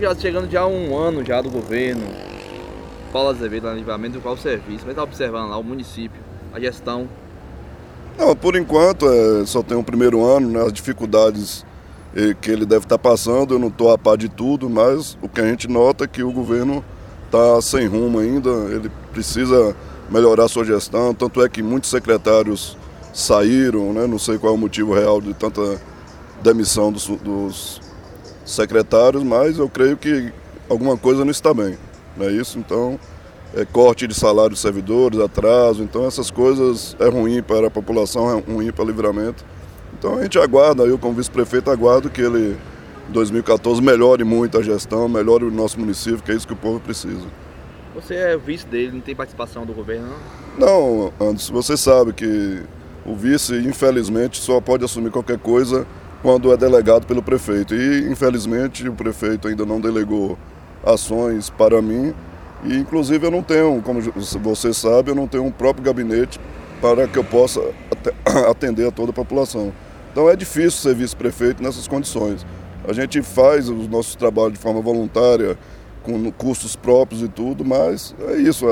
já chegando já há um ano já do governo, Paulo Azevedo lá no Livramento, qual o serviço? Como é que está observando lá o município, a gestão? Não, por enquanto só tem o primeiro ano, né, as dificuldades que ele deve estar passando, eu não estou a par de tudo, mas o que a gente nota é que o governo está sem rumo ainda, ele precisa melhorar a sua gestão, tanto é que muitos secretários saíram, né, não sei qual é o motivo real de tanta demissão dos secretários, mas eu creio que alguma coisa não está bem, não é isso? Então, corte de salário dos servidores, atraso, então essas coisas é ruim para a população, é ruim para o Livramento. Então a gente aguarda, eu como vice-prefeito aguardo que ele, em 2014, melhore muito a gestão, melhore o nosso município, que é isso que o povo precisa. Você é vice dele, não tem participação do governo, não? Não, Anderson, você sabe que o vice, infelizmente, só pode assumir qualquer coisa quando é delegado pelo prefeito. E, infelizmente, o prefeito ainda não delegou ações para mim. E, inclusive, eu não tenho, como você sabe, eu não tenho um próprio gabinete para que eu possa atender a toda a população. Então é difícil ser vice-prefeito nessas condições. A gente faz os nossos trabalhos de forma voluntária, com custos próprios e tudo, mas é isso,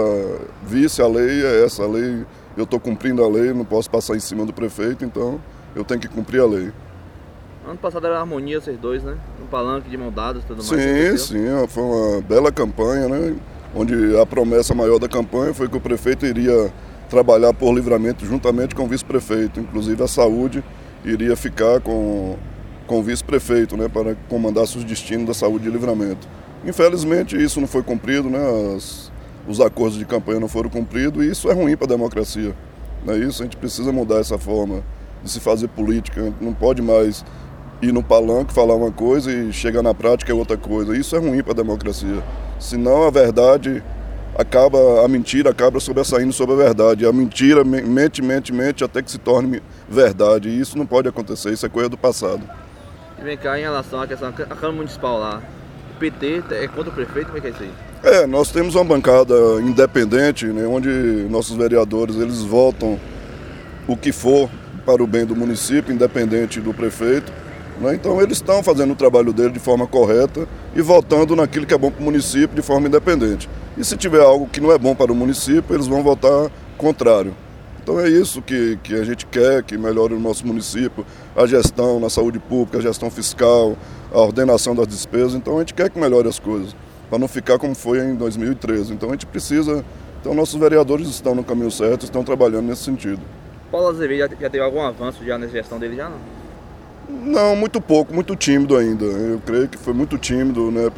a lei é essa, a lei, eu estou cumprindo a lei, não posso passar em cima do prefeito, então eu tenho que cumprir a lei. Ano passado era harmonia vocês dois, né? Um palanque de mão dadas e tudo mais. Sim, foi uma bela campanha, né? Onde a promessa maior da campanha foi que o prefeito iria trabalhar por Livramento juntamente com o vice-prefeito, inclusive a saúde iria ficar com o vice-prefeito, né, para comandar os destinos da saúde de Livramento. Infelizmente isso não foi cumprido, né, os acordos de campanha não foram cumpridos e isso é ruim para a democracia. Não é isso? A gente precisa mudar essa forma de se fazer política, a gente não pode mais ir no palanque, falar uma coisa e chegar na prática é outra coisa. Isso é ruim para a democracia. Senão a verdade a mentira acaba sobressaindo sobre a verdade. A mentira mente até que se torne verdade. E isso não pode acontecer, isso é coisa do passado. E vem cá, em relação à questão da Câmara Municipal lá, o PT é contra o prefeito, como é que é isso aí? Nós temos uma bancada independente, né, onde nossos vereadores eles votam o que for para o bem do município, independente do prefeito. Né? Então eles estão fazendo o trabalho dele de forma correta e votando naquilo que é bom para o município de forma independente. E se tiver algo que não é bom para o município, eles vão votar contrário. Então é isso que a gente quer, que melhore o nosso município, a gestão na saúde pública, a gestão fiscal, a ordenação das despesas. Então a gente quer que melhore as coisas, para não ficar como foi em 2013. Então a gente precisa, então nossos vereadores estão no caminho certo, estão trabalhando nesse sentido. Paulo Azevedo já teve algum avanço já nessa gestão dele já, não? Não, muito pouco, muito tímido ainda. Eu creio que foi muito tímido, né,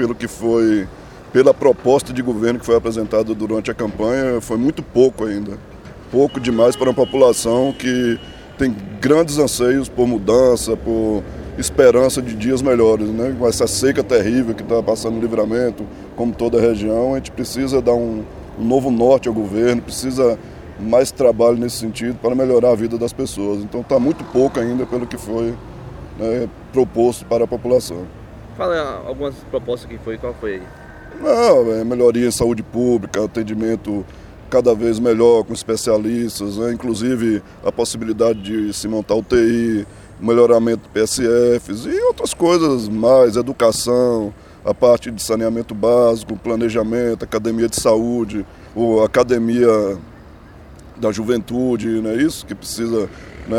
pela proposta de governo que foi apresentada durante a campanha, foi muito pouco ainda. Pouco demais para uma população que tem grandes anseios por mudança, por esperança de dias melhores, né? Com essa seca terrível que está passando no Livramento, como toda a região, a gente precisa dar um novo norte ao governo, precisa mais trabalho nesse sentido para melhorar a vida das pessoas. Então está muito pouco ainda pelo que foi, né, proposto para a população. Fala algumas propostas que foi, qual foi aí? Não, melhoria em saúde pública, atendimento cada vez melhor com especialistas, né? Inclusive a possibilidade de se montar UTI, melhoramento de PSFs e outras coisas mais, educação, a parte de saneamento básico, planejamento, academia de saúde, ou academia da juventude, não é isso? Que precisa, né,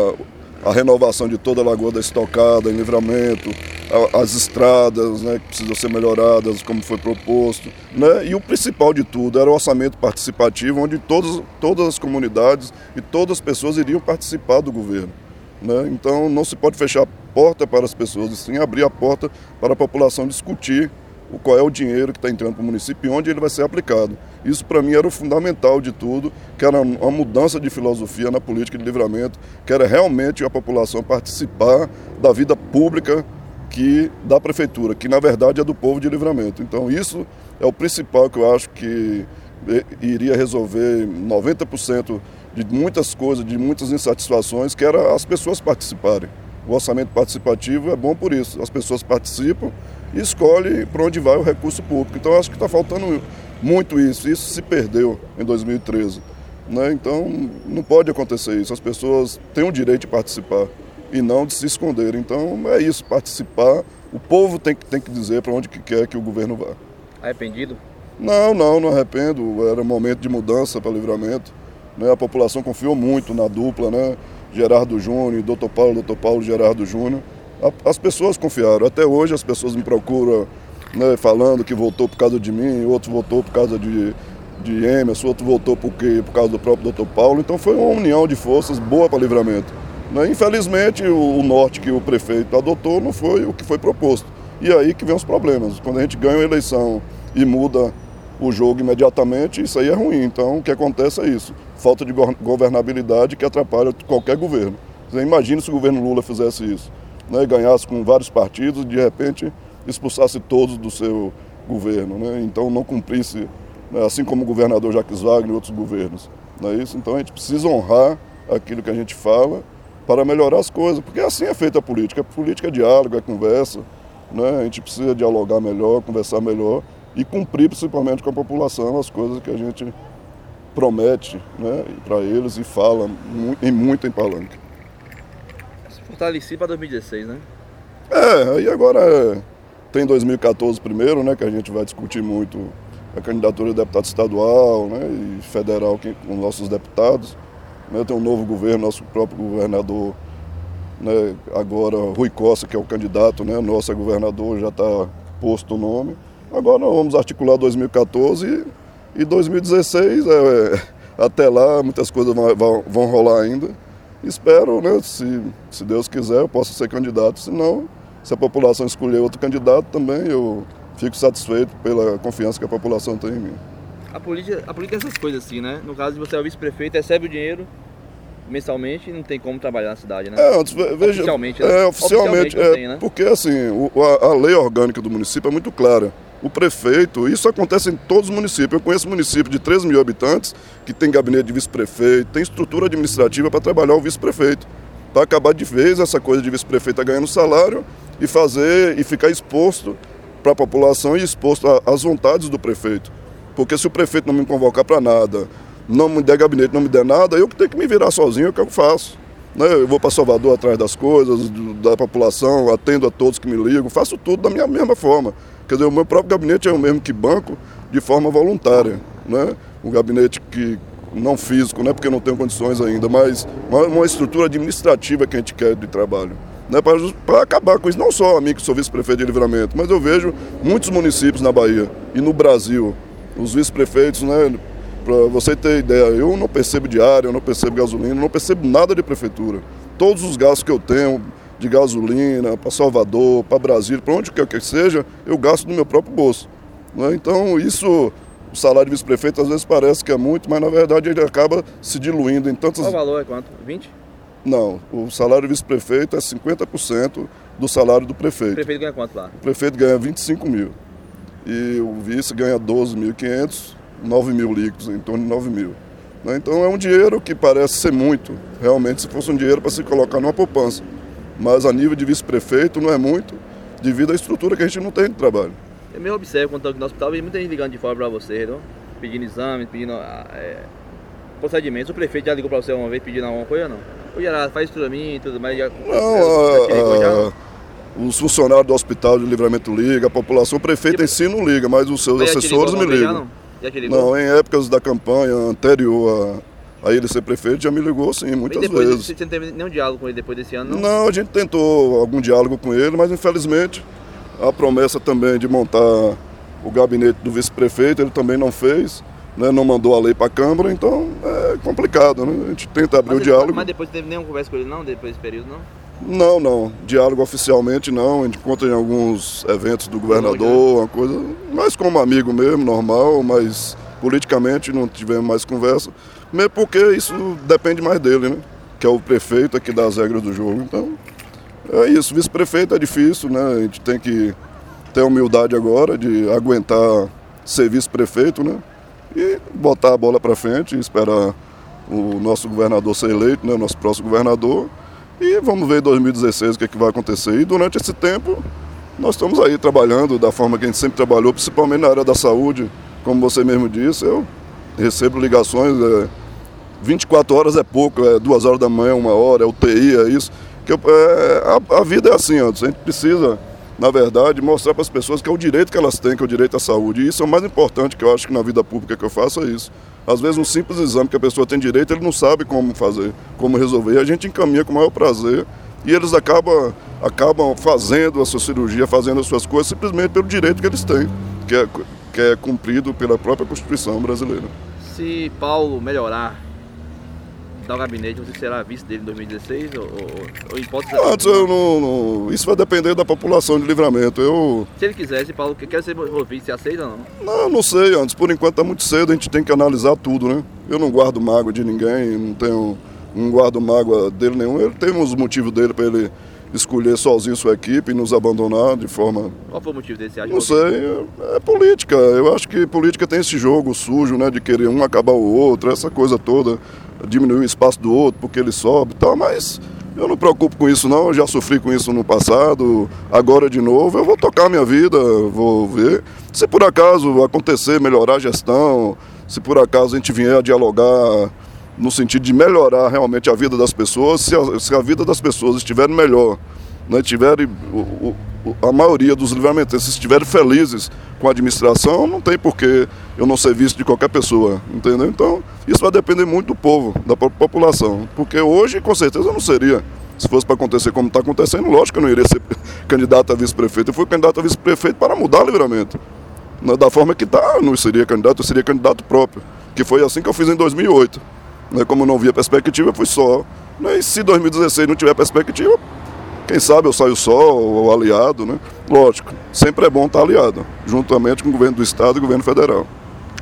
a renovação de toda a Lagoa da Estocada, em Livramento, as estradas, né, que precisam ser melhoradas, como foi proposto. Né? E o principal de tudo era o orçamento participativo, onde todas as comunidades e todas as pessoas iriam participar do governo. Né? Então não se pode fechar a porta para as pessoas, e sim abrir a porta para a população discutir qual é o dinheiro que está entrando para o município e onde ele vai ser aplicado. Isso para mim era o fundamental de tudo, que era uma mudança de filosofia na política de Livramento, que era realmente a população participar da vida pública da prefeitura, que na verdade é do povo de Livramento. Então isso é o principal que eu acho que iria resolver 90% de muitas coisas, de muitas insatisfações, que era as pessoas participarem. O orçamento participativo é bom por isso, as pessoas participam e escolhem para onde vai o recurso público. Então eu acho que está faltando muito isso se perdeu em 2013. Né? Então não pode acontecer isso, as pessoas têm o direito de participar e não de se esconder. Então é isso, participar O povo tem que dizer para onde que quer que o governo vá. Arrependido? Não arrependo. Era um momento de mudança para Livramento. Né? A população confiou muito na dupla, né? Gerardo Júnior, Dr. Paulo, Gerardo Júnior. As pessoas confiaram. Até hoje as pessoas me procuram, né, falando que votou por causa de mim, outro votou por causa de Emerson, outro votou por causa do próprio Dr. Paulo. Então foi uma união de forças boa para Livramento. Né? Infelizmente o norte que o prefeito adotou não foi o que foi proposto. E aí que vem os problemas. Quando a gente ganha uma eleição e muda o jogo imediatamente, isso aí é ruim. Então o que acontece é isso. Falta de governabilidade que atrapalha qualquer governo. Você imagina se o governo Lula fizesse isso, né? Ganhasse com vários partidos e de repente expulsasse todos do seu governo, né? Então não cumprisse, né? Assim como o governador Jacques Wagner e outros governos. Não é isso? Então a gente precisa honrar aquilo que a gente fala para melhorar as coisas, porque assim é feita a política. A política é diálogo, é conversa, né? A gente precisa dialogar melhor, conversar melhor e cumprir principalmente com a população as coisas que a gente promete, né, para eles e fala muito em palanque. Se fortalecer para 2016, né? Aí agora tem 2014 primeiro, né, que a gente vai discutir muito a candidatura de deputado estadual, né, e federal com nossos deputados. Né, tem um novo governo, nosso próprio governador, né, agora Rui Costa, que é o candidato, né, nosso governador, já está posto o nome. Agora nós vamos articular 2014 e 2016, até lá muitas coisas vão rolar ainda. Espero, né, se Deus quiser, eu possa ser candidato. Se não, se a população escolher outro candidato também, eu fico satisfeito pela confiança que a população tem em mim. A política é essas coisas assim, né? No caso de você é o vice-prefeito, recebe o dinheiro mensalmente e não tem como trabalhar na cidade, né? Veja, oficialmente, né? Oficialmente não tem, né? Porque assim, a lei orgânica do município é muito clara. O prefeito, isso acontece em todos os municípios. Eu conheço municípios de 13 mil habitantes que tem gabinete de vice-prefeito, tem estrutura administrativa para trabalhar o vice-prefeito. Para acabar de vez essa coisa de vice-prefeito ganhando salário e ficar exposto para a população e exposto às vontades do prefeito. Porque se o prefeito não me convocar para nada, não me der gabinete, não me der nada, eu que tenho que me virar sozinho, é o que eu faço. Né? Eu vou para Salvador atrás das coisas, da população, atendo a todos que me ligam, faço tudo da minha mesma forma. Quer dizer, o meu próprio gabinete é o mesmo que banco, de forma voluntária. Né? Um gabinete que não físico, né? Porque eu não tenho condições ainda, mas uma estrutura administrativa que a gente quer de trabalho. Né? Para acabar com isso, não só a mim que sou vice-prefeito de Livramento, mas eu vejo muitos municípios na Bahia e no Brasil, os vice-prefeitos, né? Para você ter ideia, eu não percebo diária, eu não percebo gasolina, eu não percebo nada de prefeitura. Todos os gastos que eu tenho de gasolina, para Salvador, para Brasília, para onde quer que seja, eu gasto do meu próprio bolso. Né? Então isso, o salário de vice-prefeito às vezes parece que é muito, mas na verdade ele acaba se diluindo em tantas... Qual o valor é quanto? 20? Não, o salário de vice-prefeito é 50% do salário do prefeito. O prefeito ganha quanto lá? O prefeito ganha 25 mil e o vice ganha 12.500, 9 mil líquidos, em torno de 9 mil. Então é um dinheiro que parece ser muito, realmente, se fosse um dinheiro para se colocar numa poupança. Mas a nível de vice-prefeito não é muito, devido à estrutura que a gente não tem de trabalho. Eu me observo quando estou aqui no hospital, vem muita gente ligando de fora para você, entendeu? Pedindo exame, pedindo procedimentos. O prefeito já ligou para você uma vez pedindo alguma coisa ou não? Ô Gerardo, faz isso para mim e tudo mais. Já ligou já? Os funcionários do hospital de Livramento ligam, a população, o prefeito em si não liga, mas os seus assessores me ligam. Já te ligou? Não, em épocas da campanha anterior a ele ser prefeito, já me ligou sim, muitas vezes. Você não teve nenhum diálogo com ele depois desse ano, não? Não, a gente tentou algum diálogo com ele, mas infelizmente a promessa também de montar o gabinete do vice-prefeito, ele também não fez, né, não mandou a lei para a Câmara, então é complicado, né? A gente tenta abrir o diálogo. Mas depois não teve nenhuma conversa com ele não, depois desse período, não? Não, diálogo oficialmente não, a gente encontra em alguns eventos do governador, uma coisa, mais como amigo mesmo, normal, mas politicamente não tivemos mais conversa, mesmo porque isso depende mais dele, né? Que é o prefeito aqui das regras do jogo, então é isso, vice-prefeito é difícil, né? A gente tem que ter a humildade agora de aguentar ser vice-prefeito, né? E botar a bola para frente e esperar o nosso governador ser eleito, né? O nosso próximo governador. E vamos ver em 2016 o que vai acontecer. E durante esse tempo, nós estamos aí trabalhando da forma que a gente sempre trabalhou, principalmente na área da saúde. Como você mesmo disse, eu recebo ligações, 24 horas é pouco, 2 horas da manhã, 1 hora, é UTI, é isso. A vida é assim, a gente precisa na verdade, mostrar para as pessoas que é o direito que elas têm, que é o direito à saúde. E isso é o mais importante que eu acho que na vida pública que eu faço é isso. Às vezes um simples exame que a pessoa tem direito, ele não sabe como fazer, como resolver. E a gente encaminha com o maior prazer e eles acabam fazendo a sua cirurgia, fazendo as suas coisas simplesmente pelo direito que eles têm, que é cumprido pela própria Constituição brasileira. Se Paulo melhorar no gabinete, você será vice dele em 2016 ou em hipótese? Antes, isso vai depender da população de Livramento. Se ele quiser, se Paulo quer ser vice, você aceita ou não? Não sei, antes. Por enquanto está muito cedo, a gente tem que analisar tudo, né? Eu não guardo mágoa de ninguém, não guardo mágoa dele nenhum. Ele tem os motivos dele para ele escolher sozinho sua equipe e nos abandonar de forma... Qual foi o motivo desse? Não sei, é política. Eu acho que política tem esse jogo sujo, né? De querer um acabar o outro, essa coisa toda, diminuir o espaço do outro porque ele sobe e tal, mas eu não me preocupo com isso não, eu já sofri com isso no passado, agora de novo, eu vou tocar a minha vida, vou ver. Se por acaso acontecer, melhorar a gestão, se por acaso a gente vier a dialogar no sentido de melhorar realmente a vida das pessoas, se a vida das pessoas estiver melhor, né, a maioria dos livramentenses estiverem felizes com a administração, não tem porquê eu não ser visto de qualquer pessoa, entendeu? Então, isso vai depender muito do povo, da população, porque hoje, com certeza, eu não seria. Se fosse para acontecer como está acontecendo, lógico que eu não iria ser candidato a vice-prefeito. Eu fui candidato a vice-prefeito para mudar o Livramento. Da forma que está, não seria candidato, eu seria candidato próprio, que foi assim que eu fiz em 2008. Como eu não via perspectiva, eu fui só. E se 2016 não tiver perspectiva, quem sabe eu saio só ou aliado, né? Lógico, sempre é bom estar aliado, juntamente com o governo do Estado e o governo federal.